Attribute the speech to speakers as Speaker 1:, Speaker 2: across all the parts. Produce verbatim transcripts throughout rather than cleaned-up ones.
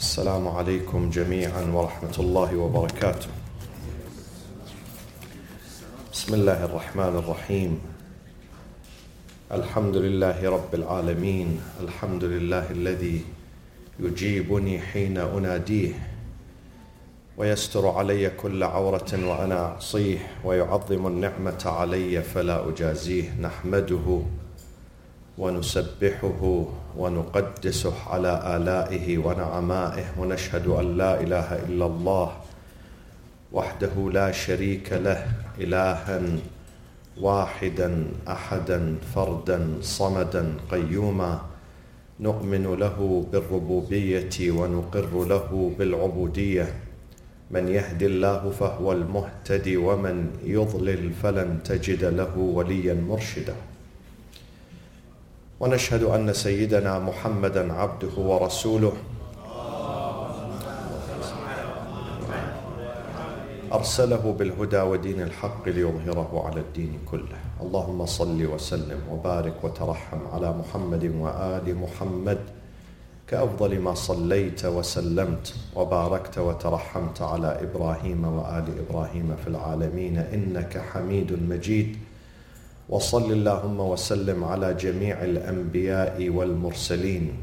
Speaker 1: السلام عليكم جميعا ورحمة الله وبركاته. بسم الله الرحمن الرحيم. الحمد لله رب العالمين، الحمد لله الذي يجيبني حين أناديه ويستر علي كل عورة وأنا أعصيه ويعظم النعمة علي فلا أجازيه. نحمده ونسبحه ونقدسه على آلائه ونعمائه، ونشهد أن لا إله إلا الله وحده لا شريك له، إلها واحدا أحدا فردا صمدا قيوما، نؤمن له بالربوبية ونقر له بالعبودية. من يهد الله فهو المهتدي ومن يضلل فلن تجد له وليا مرشدا. ونشهد أن سيدنا محمدا عبده ورسوله أرسله بالهدى ودين الحق ليظهره على الدين كله. اللهم صل وسلم وبارك وترحم على محمد وآل محمد كأفضل ما صليت وسلمت وباركت وترحمت على إبراهيم وآل إبراهيم في العالمين إنك حميد مجيد. وصل اللهم وسلم على جميع الأنبياء والمرسلين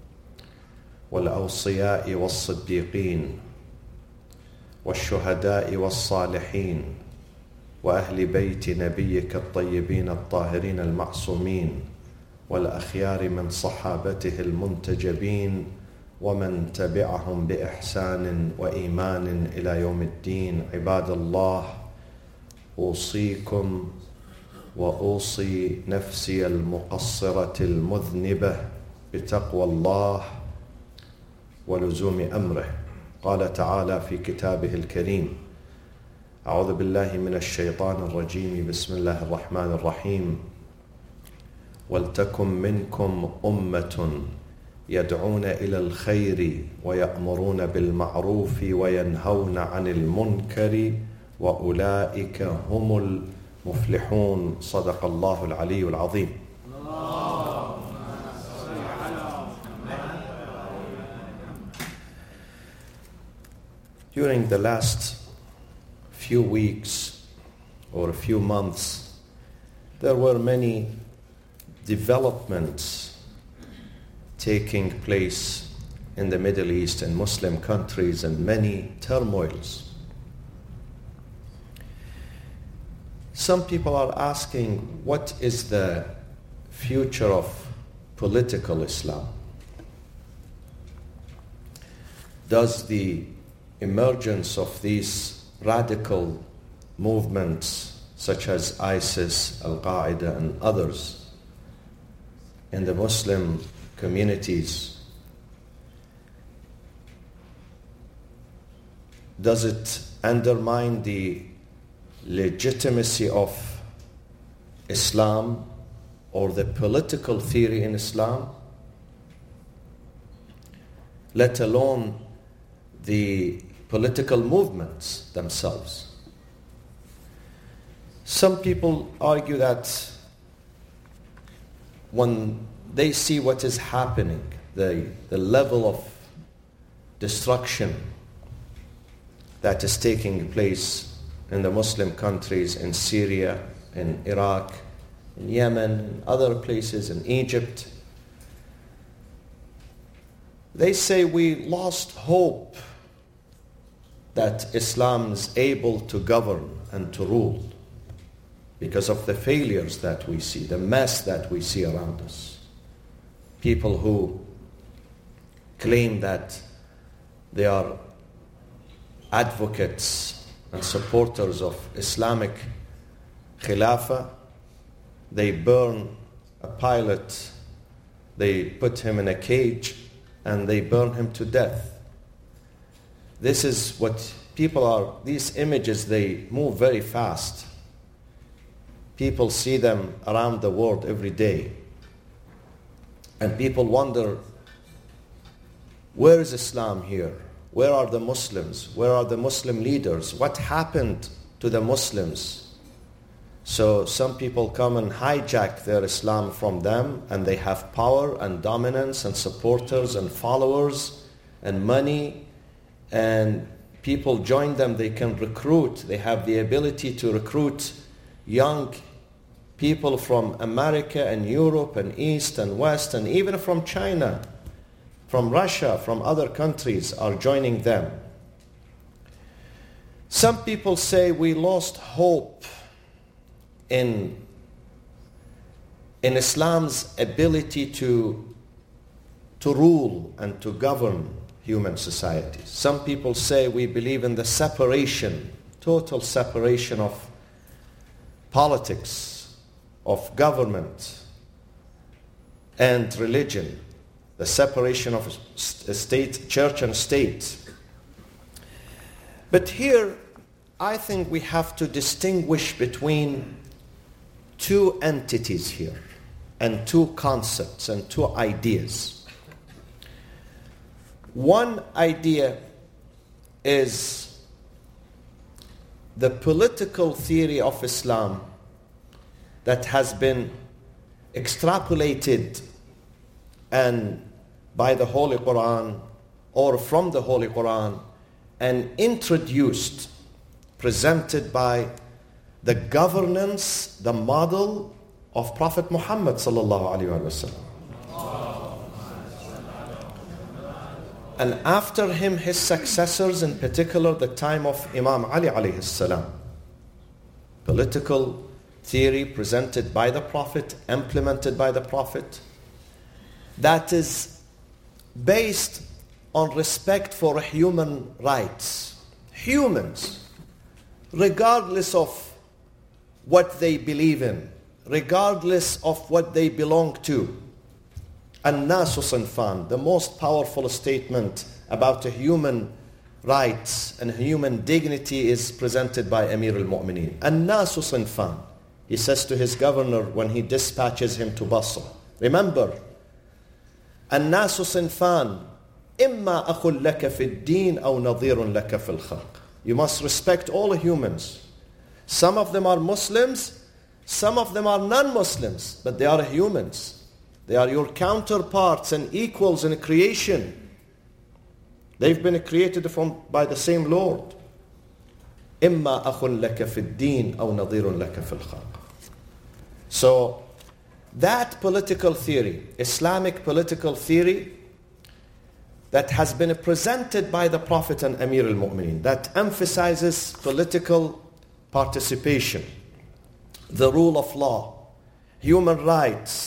Speaker 1: والأوصياء والصديقين والشهداء والصالحين وأهل بيت نبيك الطيبين الطاهرين المعصومين والأخيار من صحابته المنتجبين ومن تبعهم بإحسان وإيمان إلى يوم الدين. عباد الله، أوصيكم وأوصي نفسي المقصرة المذنبة بتقوى الله ولزوم أمره. قال تعالى في كتابه الكريم: أعوذ بالله من الشيطان الرجيم، بسم الله الرحمن الرحيم: ولتكن منكم أمة يدعون إلى الخير ويأمرون بالمعروف وينهون عن المنكر وأولئك هم المفلحون. صدق الله العلي العظيم. During the last few weeks or a few months, there were many developments taking place in the Middle East and Muslim countries, and many turmoils. Some people are asking, what is the future of political Islam? Does the emergence of these radical movements such as ISIS, Al-Qaeda and others in the Muslim communities, does it undermine the legitimacy of Islam or the political theory in Islam, let alone the political movements themselves? Some people argue that when they see what is happening, the, the level of destruction that is taking place in the Muslim countries, in Syria, in Iraq, in Yemen, in other places, in Egypt, they say we lost hope that Islam is able to govern and to rule because of the failures that we see, the mess that we see around us. People who claim that they are advocates and supporters of Islamic Khilafah, they burn a pilot, they put him in a cage, and they burn him to death. This is what people are, these images, they move very fast. People see them around the world every day. And people wonder, where is Islam here? Where are the Muslims? Where are the Muslim leaders? What happened to the Muslims? So some people come and hijack their Islam from them, and they have power and dominance and supporters and followers, and money, and people join them. They can recruit. They have the ability to recruit young people from America and Europe and East and West, and even from China, from Russia, from other countries are joining them. Some people say we lost hope in, in Islam's ability to, to rule and to govern human societies. Some people say we believe in the separation, total separation of politics, of government and religion, the separation of state, church and state. But here, I think we have to distinguish between two entities here, and two concepts and two ideas. One idea is the political theory of Islam that has been extrapolated and by the Holy Quran or from the Holy Quran and introduced, presented by the governance, the model of Prophet Muhammad sallallahu alaihi wasallam. And after him, his successors, in particular the time of Imam Ali alayhi salam. Political theory presented by the Prophet, implemented by the Prophet, that is based on respect for human rights. Humans, regardless of what they believe in, regardless of what they belong to. An-nasu sinfan, the most powerful statement about human rights and human dignity is presented by Amir al-Mu'mineen. An-nasu sinfan. He says to his governor when he dispatches him to Basra, remember, An-nasu sinfan, imma akhul laka fi ad-din aw nadhirun laka fi al-khalq. You must respect all humans. Some of them are Muslims, some of them are non-Muslims, but they are humans. They are your counterparts and equals in creation. They've been created from by the same Lord. إِمَّا أَخٌ لَكَ فِي الدِّينِ أَوْ نَظِيرٌ لَكَ فِي الْخَلْقِ. So that political theory, Islamic political theory, that has been presented by the Prophet and Amir al-Mu'mineen, that emphasizes political participation, the rule of law, human rights,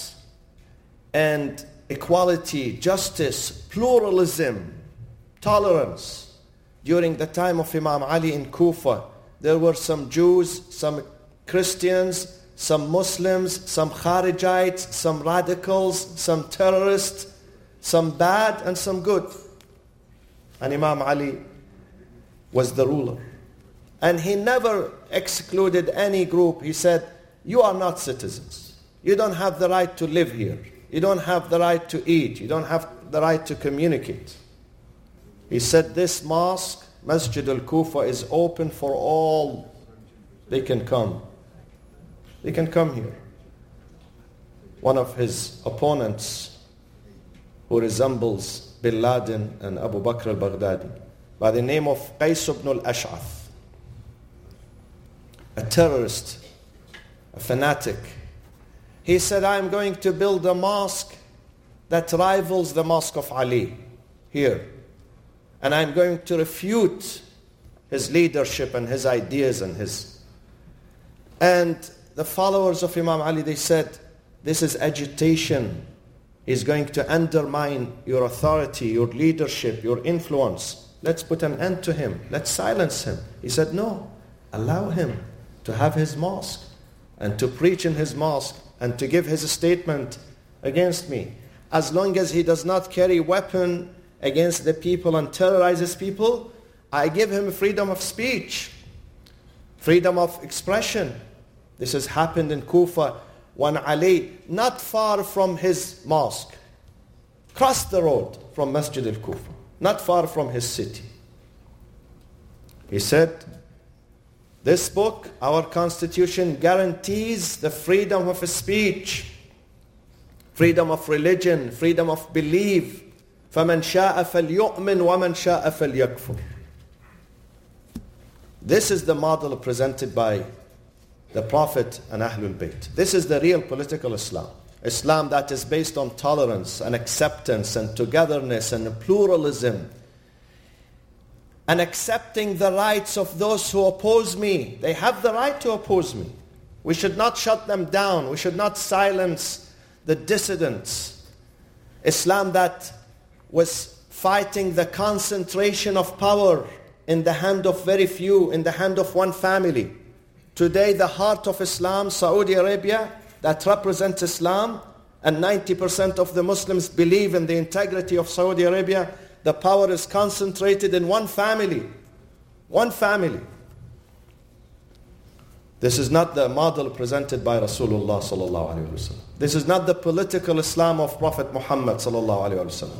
Speaker 1: and equality, justice, pluralism, tolerance. During the time of Imam Ali in Kufa, there were some Jews, some Christians, some Muslims, some Kharijites, some radicals, some terrorists, some bad and some good. And Imam Ali was the ruler. And he never excluded any group. He said, you are not citizens. You don't have the right to live here. You don't have the right to eat. You don't have the right to communicate. He said, this mosque, Masjid al-Kufa, is open for all. They can come. They can come here. One of his opponents, who resembles Bin Laden and Abu Bakr al-Baghdadi, by the name of Qais ibn al-Ash'ath, a terrorist, a fanatic, he said, I'm going to build a mosque that rivals the mosque of Ali here. And I'm going to refute his leadership and his ideas and his... And the followers of Imam Ali, they said, this is agitation. He's going to undermine your authority, your leadership, your influence. Let's put an end to him. Let's silence him. He said, no, allow him to have his mosque and to preach in his mosque and to give his statement against me. As long as he does not carry weapon against the people and terrorizes people, I give him freedom of speech, freedom of expression. This has happened in Kufa when Ali, not far from his mosque, crossed the road from Masjid al-Kufa, not far from his city. He said, this book, our constitution, guarantees the freedom of speech, freedom of religion, freedom of belief, فَمَنْ شَاءَ فَلْيُؤْمِنْ وَمَنْ شَاءَ فَلْيَكْفُرْ. This is the model presented by the Prophet and Ahlul Bayt. This is the real political Islam. Islam that is based on tolerance and acceptance and togetherness and pluralism, and accepting the rights of those who oppose me. They have the right to oppose me. We should not shut them down. We should not silence the dissidents. Islam that was fighting the concentration of power in the hand of very few, in the hand of one family. Today, the heart of Islam, Saudi Arabia, that represents Islam, and ninety percent of the Muslims believe in the integrity of Saudi Arabia. The power is concentrated in one family. One family. This is not the model presented by Rasulullah sallallahu alaihi wasallam. This is not the political Islam of Prophet Muhammad sallallahu alaihi wasallam.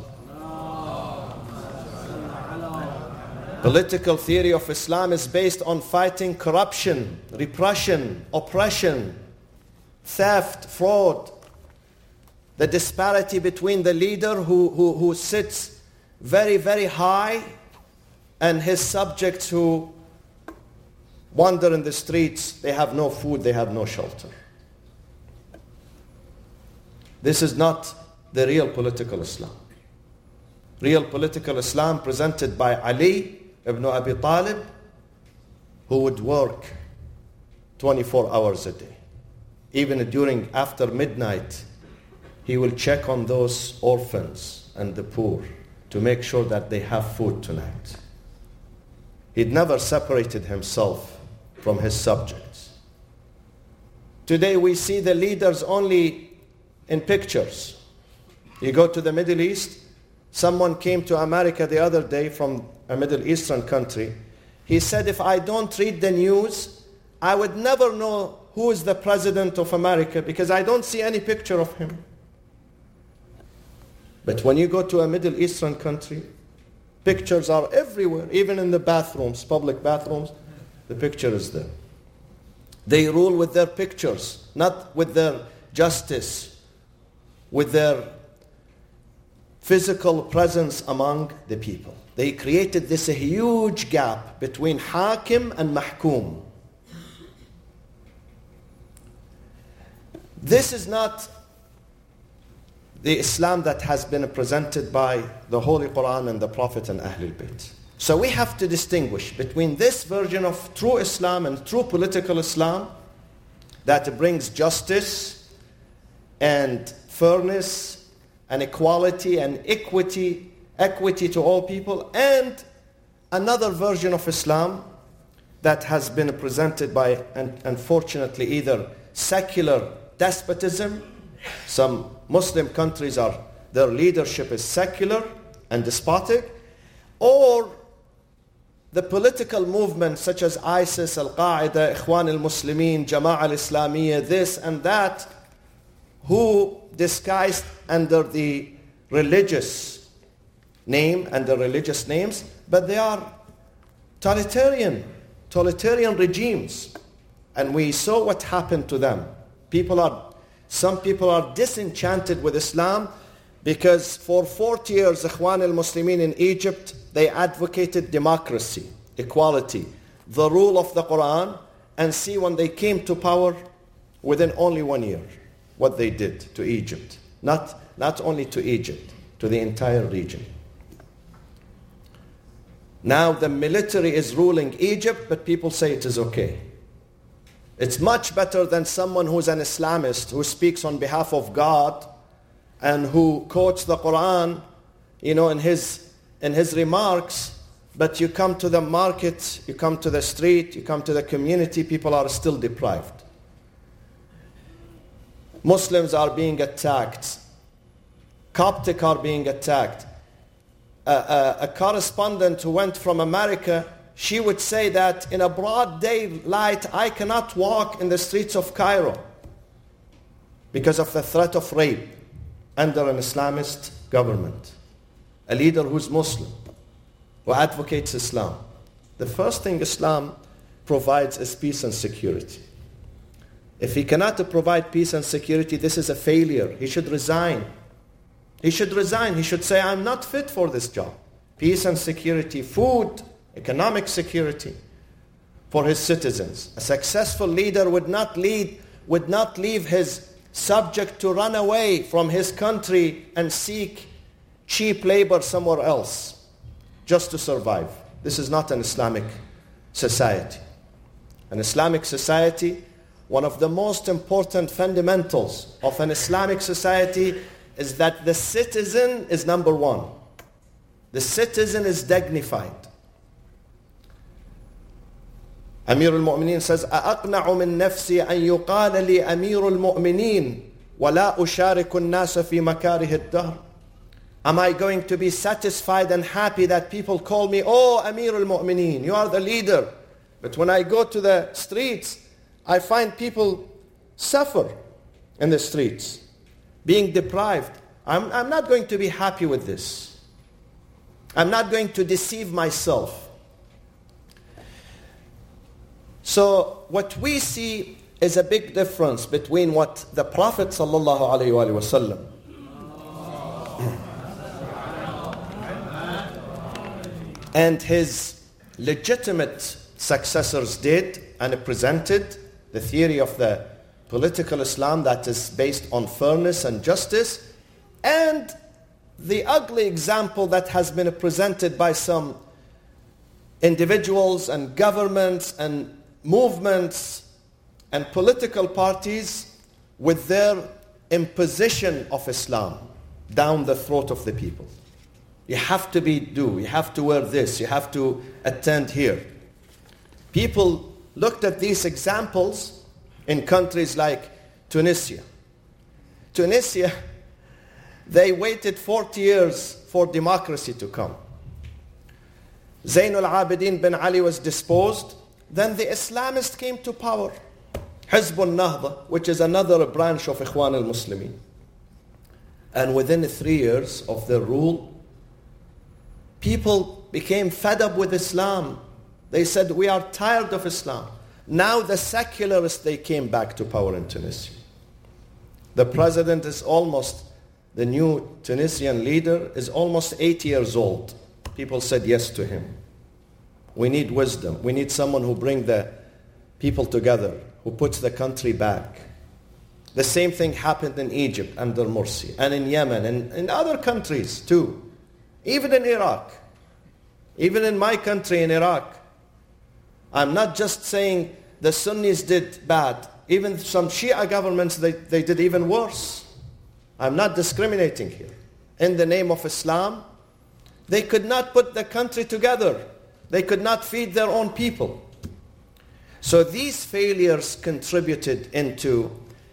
Speaker 1: Political theory of Islam is based on fighting corruption, repression, oppression, theft, fraud, the disparity between the leader who, who, who sits very, very high and his subjects who wander in the streets. They have no food, they have no shelter. This is not the real political Islam. Real political Islam presented by Ali ibn Abi Talib, who would work twenty-four hours a day. Even during, after midnight, he will check on those orphans and the poor to make sure that they have food tonight. He'd never separated himself from his subjects. Today we see the leaders only in pictures. You go to the Middle East, someone came to America the other day from a Middle Eastern country. He said, if I don't read the news, I would never know who is the president of America because I don't see any picture of him. But when you go to a Middle Eastern country, pictures are everywhere, even in the bathrooms, public bathrooms, the picture is there. They rule with their pictures, not with their justice, with their physical presence among the people. They created this huge gap between Hakim and Mahkum. This is not the Islam that has been presented by the Holy Quran and the Prophet and Ahlul Bayt. So we have to distinguish between this version of true Islam and true political Islam that brings justice and fairness and equality and equity, equity to all people, and another version of Islam that has been presented by, and unfortunately, either secular despotism. Some Muslim countries are, their leadership is secular and despotic, or the political movements such as ISIS, Al-Qaeda, Ikhwan al-Muslimin, Jama'ah al-Islamiyya, this and that, who disguised under the religious name and the religious names, but they are totalitarian, totalitarian regimes. And we saw what happened to them. People are, some people are disenchanted with Islam because for forty years, Ikhwan al-Muslimin in Egypt, they advocated democracy, equality, the rule of the Quran, and see when they came to power within only one year, what they did to Egypt. Not, not only to Egypt, to the entire region. Now the military is ruling Egypt, but people say it is okay. It's much better than someone who's an Islamist, who speaks on behalf of God and who quotes the Quran, you know, in his in his remarks, but you come to the market, you come to the street, you come to the community, people are still deprived. Muslims are being attacked. Coptic are being attacked. A, a, a correspondent who went from America, she would say that in a broad daylight, I cannot walk in the streets of Cairo because of the threat of rape under an Islamist government. A leader who's Muslim, who advocates Islam. The first thing Islam provides is peace and security. If he cannot provide peace and security, this is a failure. He should resign. He should resign. He should say, I'm not fit for this job. Peace and security, food, economic security for his citizens. A successful leader would not lead, would not leave his subject to run away from his country and seek cheap labor somewhere else just to survive. This is not an Islamic society. An Islamic society, one of the most important fundamentals of an Islamic society is that the citizen is number one. The citizen is dignified. Amir al-Mu'mineen says, أَأَقْنَعُ مِن نَفْسِي أَن يُقَالَ لِي أَمِيرُ الْمُؤْمِنِينَ وَلَا أُشَارِكُ النَّاسَ فِي مَكَارِهِ الدَّهْرِ. Am I going to be satisfied and happy that people call me, oh, Amir al-Mu'mineen, you are the leader. But when I go to the streets, I find people suffer in the streets, being deprived. I'm, I'm not going to be happy with this. I'm not going to deceive myself. So what we see is a big difference between what the Prophet sallallahu alaihi wasallam and his legitimate successors did and presented, the theory of the political Islam that is based on fairness and justice, and the ugly example that has been presented by some individuals and governments and movements and political parties with their imposition of Islam down the throat of the people. You have to be do, you have to wear this, you have to attend here. People looked at these examples in countries like Tunisia. Tunisia, they waited forty years for democracy to come. Zayn al-Abidin bin Ali was disposed. Then the Islamists came to power. Hizb al-Nahda, which is another branch of Ikhwan al-Muslimin. And within three years of their rule, people became fed up with Islam. They said, we are tired of Islam. Now the secularists, they came back to power in Tunisia. The president is almost, the new Tunisian leader is almost eighty years old. People said yes to him. We need wisdom. We need someone who brings the people together, who puts the country back. The same thing happened in Egypt under Morsi, and in Yemen, and in other countries too. Even in Iraq. Even in my country, in Iraq. I'm not just saying the Sunnis did bad. Even some Shia governments, they, they did even worse. I'm not discriminating here. In the name of Islam, they could not put the country together. They could not feed their own people. So these failures contributed into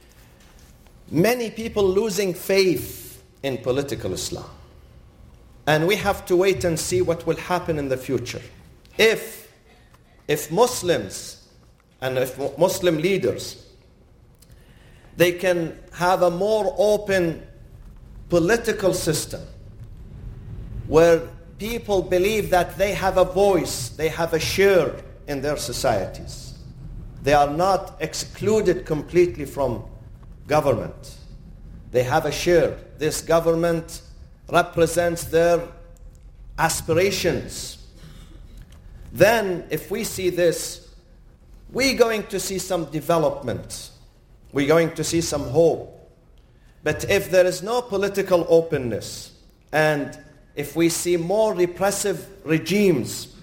Speaker 1: many people losing faith in political Islam. And we have to wait and see what will happen in the future. If, if Muslims and if Muslim leaders, they can have a more open political system where people believe that they have a voice, they have a share in their societies. They are not excluded completely from government. They have a share. This government represents their aspirations. Then, if we see this, we're going to see some development. We're going to see some hope. But if there is no political openness, and if we see more repressive regimes,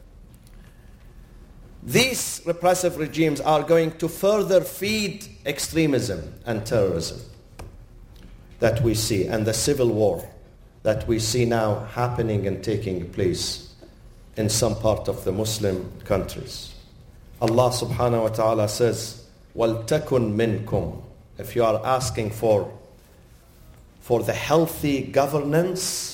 Speaker 1: these repressive regimes are going to further feed extremism and terrorism that we see, and the civil war that we see now happening and taking place in some part of the Muslim countries. Allah subhanahu wa ta'ala says, وَلْتَكُنْ مِنْكُمْ. If you are asking for, for the healthy governance,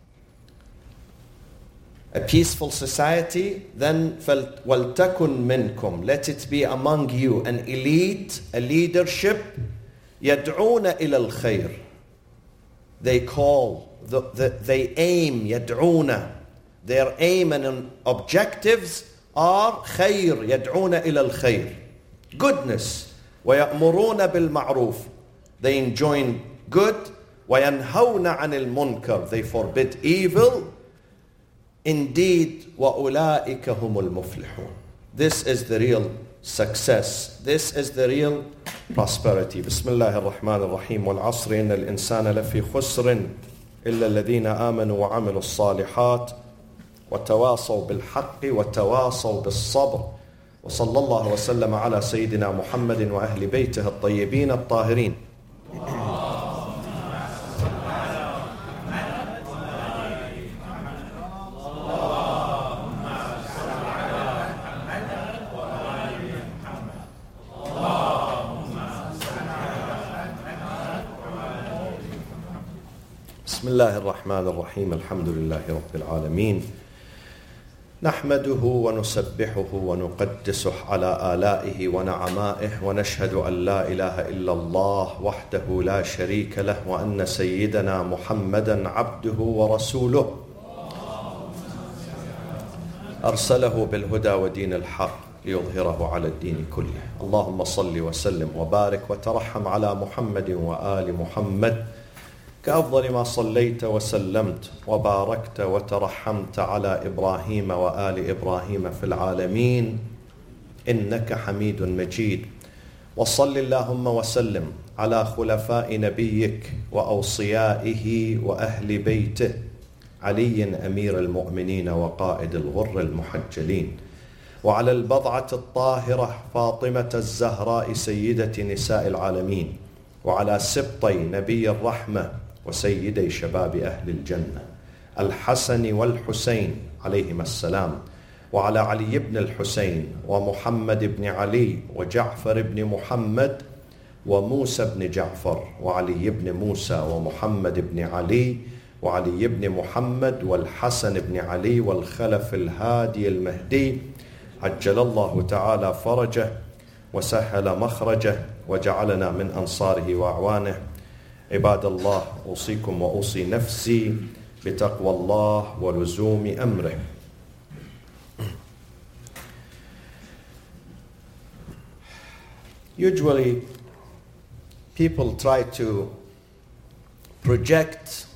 Speaker 1: a peaceful society, then وَلْتَكُنْ مِنْكُمْ. Let it be among you an elite, a leadership, يَدْعُونَ إِلَى الْخَيْرِ. They call, the, the, they aim, يَدْعُونَ. Their aim and objectives are خَيْر, يَدْعُونَ إِلَى الْخَيْرِ. Goodness. وَيَأْمُرُونَ بِالْمَعْرُوفِ. They enjoin good. وَيَنْهَوْنَ عَنِ الْمُنْكَرِ. They forbid evil. Indeed, وَأُولَٰئِكَ هُمُ الْمُفْلِحُونَ. This is the real success. This is the real prosperity. بسم الله الرحمن الرحيم. والعصر إن الإنسان لفي خسر إلا الذين آمنوا وعملوا الصالحات وتواصوا بالحق وتواصوا بالصبر. وصلى الله وسلم على سيدنا محمد وأهل بيته الطيبين الطاهرين. بسم الله الرحمن الرحيم. الحمد لله رب العالمين. نحمده ونسبحه ونقدسه على آلائه ونعمائه ونشهد أن لا إله إلا الله وحده لا شريك له وأن سيدنا محمدا عبده ورسوله أرسله بالهدى ودين الحق ليظهره على الدين كله. اللهم صل وسلم وبارك وترحم على محمد وآل محمد كأفضل ما صليت وسلمت وباركت وترحمت على إبراهيم وآل إبراهيم في العالمين إنك حميد مجيد. وصل اللهم وسلم على خلفاء نبيك وأوصيائه وأهل بيته علي أمير المؤمنين وقائد الغر المحجلين، وعلى البضعة الطاهرة فاطمة الزهراء سيدة نساء العالمين، وعلى سبطي نبي الرحمة وسيدي شباب أهل الجنة الحسن والحسين عليهما السلام، وعلى علي بن الحسين ومحمد بن علي وجعفر بن محمد وموسى بن جعفر وعلي بن موسى ومحمد بن علي وعلي بن محمد والحسن بن علي والخلف الهادي المهدي عجل الله تعالى فرجه وسهل مخرجه وجعلنا من أنصاره وأعوانه. عباد الله، أوصيكم وأوصي نفسي بتقوى الله ولزوم أمره. Usually people try to project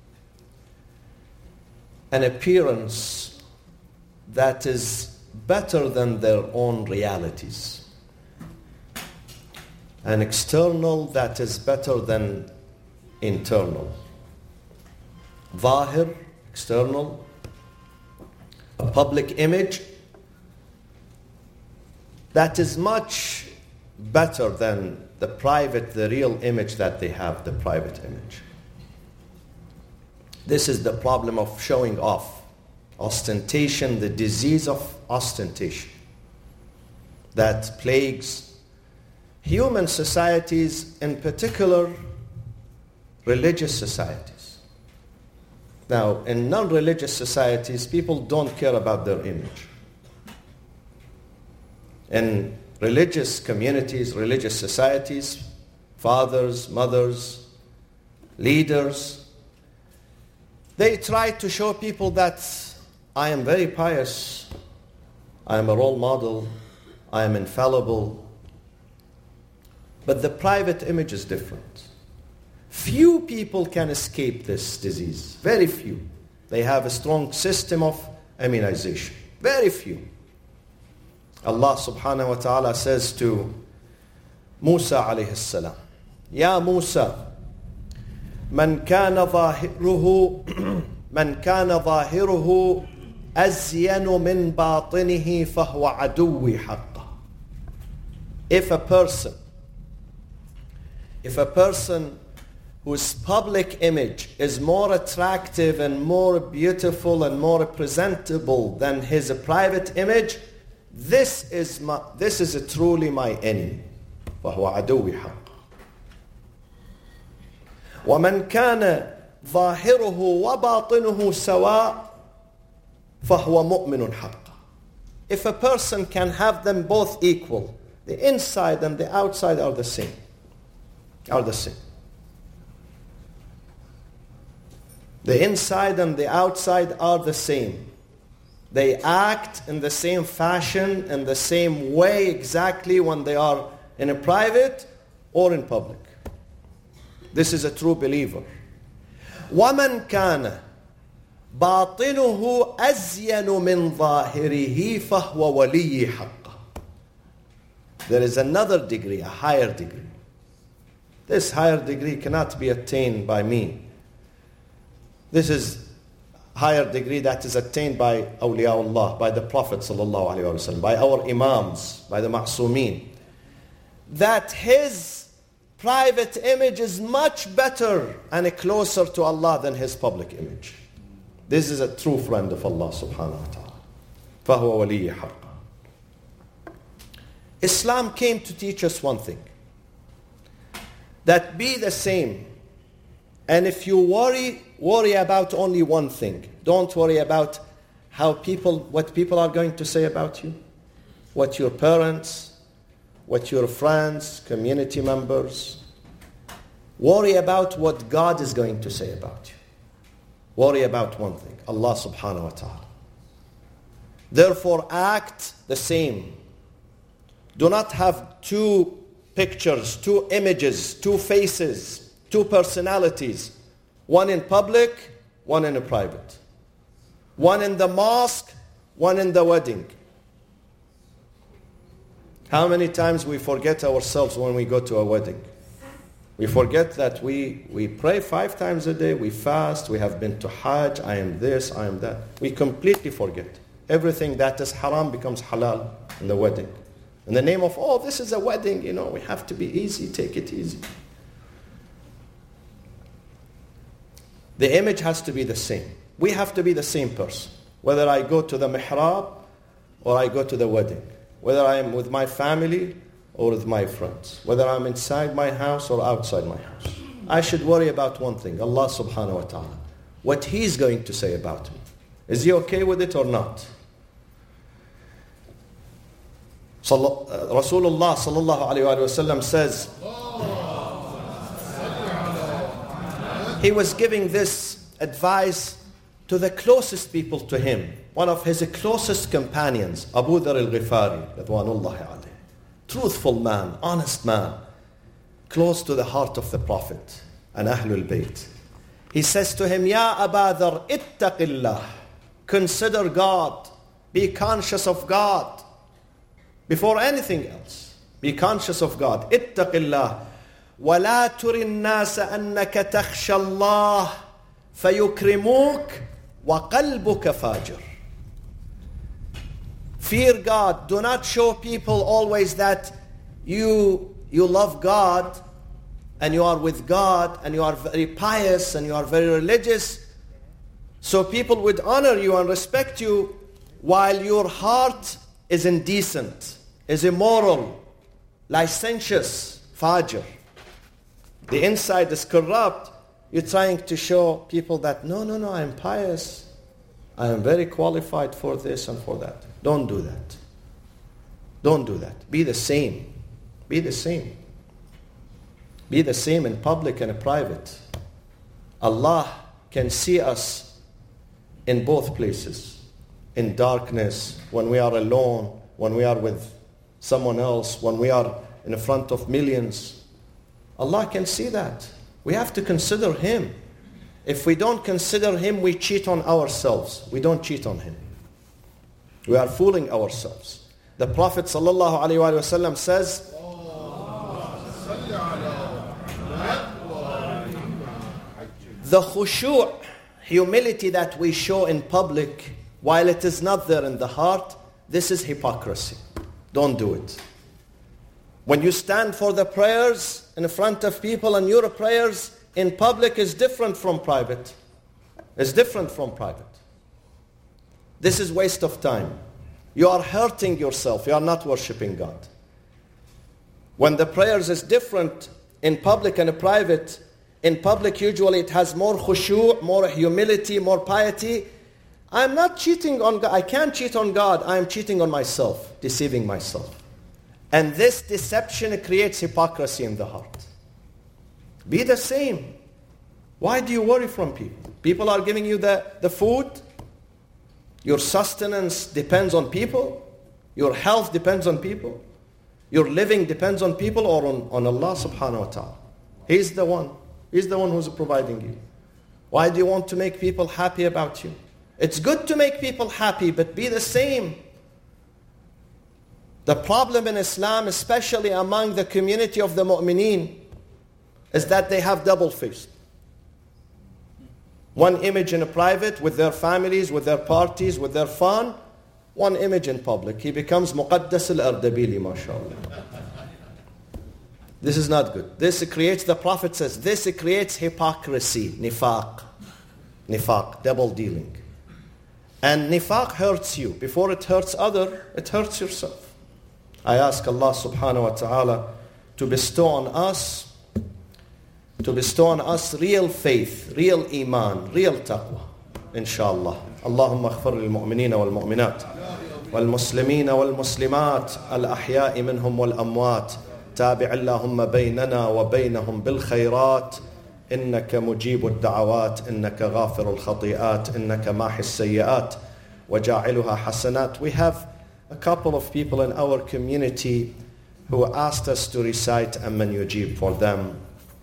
Speaker 1: an appearance that is better than their own realities, an external that is better than internal. Zahir, external, a public image that is much better than the private, the real image that they have, the private image. This is the problem of showing off, ostentation, the disease of ostentation that plagues human societies, in particular religious societies. Now, in non-religious societies, people don't care about their image. In religious communities, religious societies, fathers, mothers, leaders, they try to show people that I am very pious, I am a role model, I am infallible. But the private image is different. Few people can escape this disease. Very few. They have a strong system of immunization. Very few. Allah subhanahu wa ta'ala says to Musa alayhi salam, Ya Musa, man kana zahiruhu man kana zahiruhu azyanu min batinihi fahuwa aduwwi haqqa. If a person If a person whose public image is more attractive and more beautiful and more presentable than his private image, this is my, this is a truly my enemy. فهو عدوي حق. ومن كان ظاهره وباطنه سواء فهو مؤمن حق. If a person can have them both equal, the inside and the outside are the same. Are the same. The inside and the outside are the same. They act in the same fashion, in the same way exactly when they are in a private or in public. This is a true believer. وَمَنْ كَانَ باطنه أزين من ظاهره فهو ولي حقه. There is another degree, a higher degree. This higher degree cannot be attained by me. This is higher degree that is attained by awliyaullah, by the Prophet sallallahu alaihi wasallam, by our imams, by the ma'sumin. That his private image is much better and closer to Allah than his public image. This is a true friend of Allah subhanahu wa ta'ala. فَهُوَ وَلِيِّ حَقًّا. Islam came to teach us one thing. That be the same. And if you worry, worry about only one thing. Don't worry about how people, what people are going to say about you. What your parents, what your friends, community members. Worry about what God is going to say about you. Worry about one thing, Allah subhanahu wa ta'ala. Therefore, act the same. Do not have two pictures, two images, two faces, two personalities. One in public, one in a private. One in the mosque, one in the wedding. How many times we forget ourselves when we go to a wedding? We forget that we, we pray five times a day, we fast, we have been to Hajj, I am this, I am that. We completely forget. Everything that is haram becomes halal in the wedding. In the name of, oh, this is a wedding, you know, we have to be easy, take it easy. The image has to be the same. We have to be the same person. Whether I go to the mihrab or I go to the wedding. Whether I am with my family or with my friends. Whether I'm inside my house or outside my house. I should worry about one thing, Allah subhanahu wa ta'ala. What He's going to say about me. Is He okay with it or not? Rasulullah sallallahu alayhi wa sallam says, he was giving this advice to the closest people to him. One of his closest companions, Abu Dhar al-Ghifari, radwanullahi alayhi. Truthful man, honest man, close to the heart of the Prophet and Ahlul Bayt. He says to him, Ya Aba Dhar, ittaqillah. Consider God. Be conscious of God. Before anything else, be conscious of God. ittaqillah. وَلَا تُرِ النَّاسَ أَنَّكَ تَخْشَى اللَّهِ فَيُكْرِمُوكَ وَقَلْبُكَ فَاجِرٌ. Fear God. Do not show people always that you, you love God and you are with God and you are very pious and you are very religious. So people would honor you and respect you while your heart is indecent, is immoral, licentious, fajr. The inside is corrupt. You're trying to show people that, no, no, no, I am pious. I am very qualified for this and for that. Don't do that. Don't do that. Be the same. Be the same. Be the same in public and in private. Allah can see us in both places. In darkness, when we are alone, when we are with someone else, when we are in front of millions. Allah can see that. We have to consider Him. If we don't consider Him, we cheat on ourselves. We don't cheat on Him. We are fooling ourselves. The Prophet sallallahu alaihi wasallam says, the khushu', humility that we show in public, while it is not there in the heart, this is hypocrisy. Don't do it. When you stand for the prayers in front of people and your prayers in public is different from private. It's different from private. This is waste of time. You are hurting yourself. You are not worshiping God. When the prayers is different in public and private, in public usually it has more khushu', more humility, more piety. I'm not cheating on God. I can't cheat on God. I am cheating on myself, deceiving myself. And this deception creates hypocrisy in the heart. Be the same. Why do you worry from people? People are giving you the, the food. Your sustenance depends on people. Your health depends on people. Your living depends on people or on, on Allah subhanahu wa ta'ala. He's the one. He's the one who's providing you. Why do you want to make people happy about you? It's good to make people happy, but be the same. The problem in Islam, especially among the community of the mu'mineen, is that they have double-faced. One image in private with their families, with their parties, with their fun. One image in public. He becomes Muqaddas al-Ardabili, mashallah. This is not good. This creates, the Prophet says, this creates hypocrisy, nifaq. Nifaq, double dealing. And nifaq hurts you. Before it hurts other, it hurts yourself. I ask Allah subhanahu wa ta'ala to bestow on us, to bestow on us real faith, real iman, real taqwa. Inshallah. Allahumma aghfir lil mu'minina wal mu'minat wal muslimina wal muslimat al ahya'i minhum wal amwat. تابع اللهم بيننا وبينهم بالخيرات إنك مجيب الدعوات إنك غافر الخطيئات إنك ماحي السيئات وجاعلها حسنات. We have a couple of people in our community who asked us to recite Amman Yujib for them,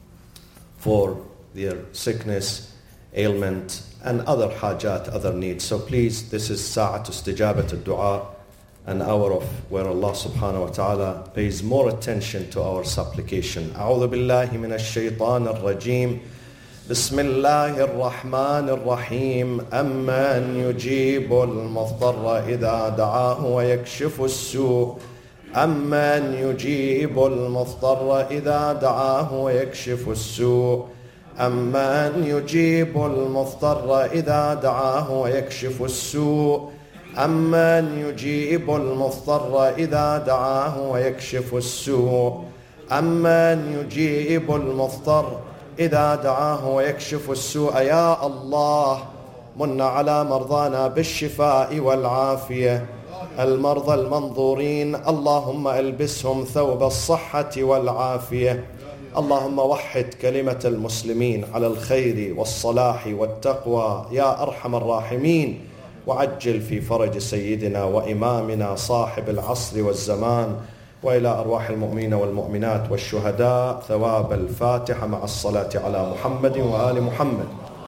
Speaker 1: for their sickness, ailment, and other hajat, other needs. So please, this is Sa'at Istijabat al-Du'a, an hour of where Allah subhanahu wa ta'ala pays more attention to our supplication. أعوذ بالله من الشيطان الرجيم. بسم الله الرحمن الرحيم. أمن يجيب المضطر إذا دعاه ويكشف السوء. أمن يجيب المضطر إذا دعاه ويكشف السوء. أمن يجيب المضطر إذا دعاه ويكشف السوء. أمن يجيب المضطر إذا دعاه ويكشف السوء. أمن يجيب المضطر إذا دعاه ويكشف السوء. يا الله من على مرضانا بالشفاء والعافية. المرضى المنظورين اللهم البسهم ثوب الصحة والعافية. اللهم وحد كلمة المسلمين على الخير والصلاح والتقوى يا أرحم الراحمين. وعجل في فرج سيدنا وإمامنا صاحب العصر والزمان. وإلى أرواح المؤمنين والمؤمنات والشهداء ثواب الفاتحة مع الصلاة على محمد وآل محمد.